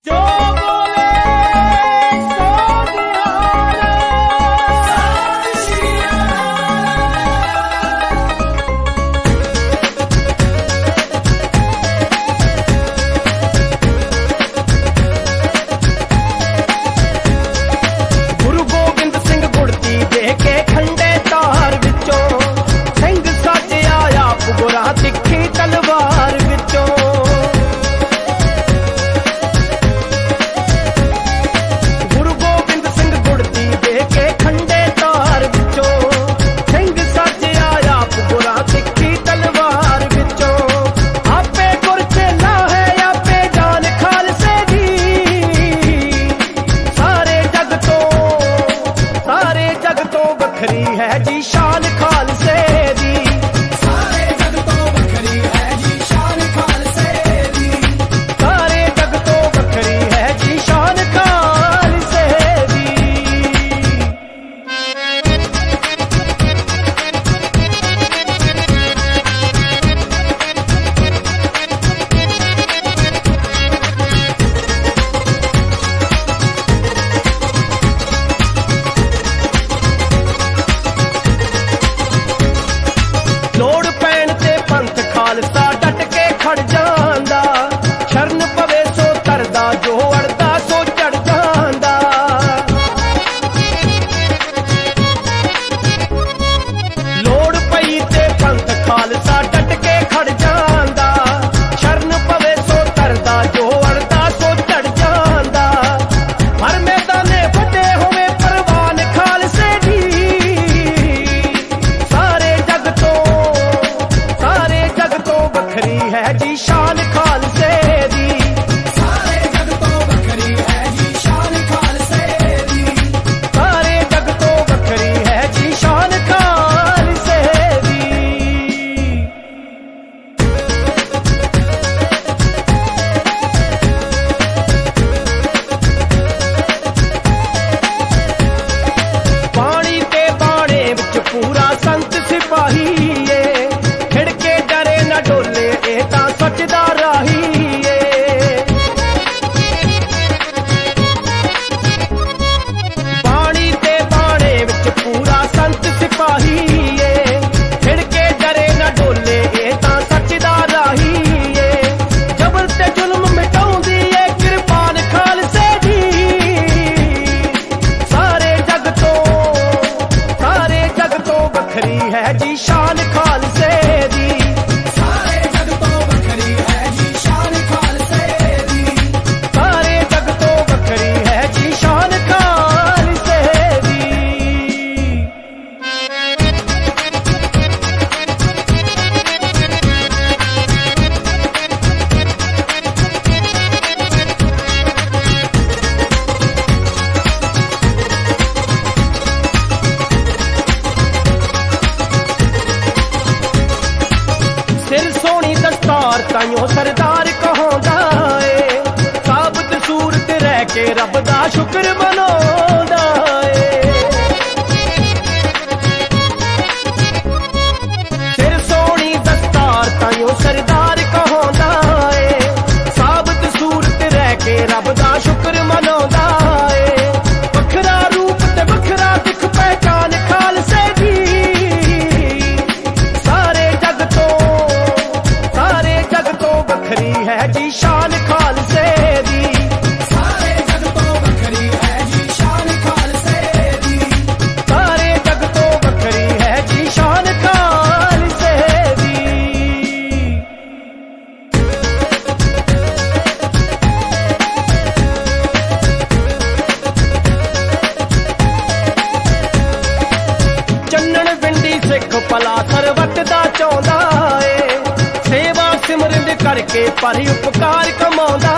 ਤਾਈਓ ਸਰਦਾਰ ਕਹਾਉਂਦਾ ਏ, ਸਾਬਤ ਸੂਰਤ ਰਹਿ ਕੇ ਰੱਬ ਦਾ ਸ਼ੁਕਰ ਮਨਾਉਂਦਾ ਏ। ਸਿਰ ਸੋਹਣੀ ਦਸਤਾਰ ਤਾਈਓ ਸਰਦਾਰ ਕਹਾਉਂਦਾ ਏ, ਸਾਬਤ ਸੂਰਤ ਰਹਿ ਕੇ ਰੱਬ ਦਾ ਸ਼ੁਕਰ ਮਨਾਉਂਦਾ ਏ। ਵੱਖਰਾ ਰੂਪ ਤੇ ਵੱਖਰਾ ਦਿਖ ਪਹਿਚਾਨ ਖਾਲਸੇ ਦੀ, ਵੱਖਰੀ ਹੈ ਜੀ ਸ਼ਾਨ ਖਾਲਸੇ ਦੀ, ਸਾਰੇ ਜਗ ਤੋਂ ਵੱਖਰੀ ਹੈ ਜੀ ਸ਼ਾਨ ਖਾਲਸੇ ਦੀ, ਸਾਰੇ ਜਗ ਤੋਂ ਵੱਖਰੀ ਹੈ ਜੀ ਸ਼ਾਨ ਖਾਲਸੇ ਦੀ। ਚੰਨਣ ਵਿੰਡੀ ਸਿੱਖ ਭਲਾ ਸਰਬੱਤ ਦਾ ਚਾਹੁੰਦਾ ਏ, ਸੇਵਾ ਸਿਮਰਨ ਕਰਕੇ ਪਰ ਉਪਕਾਰ ਕਮਾਉਂਦਾ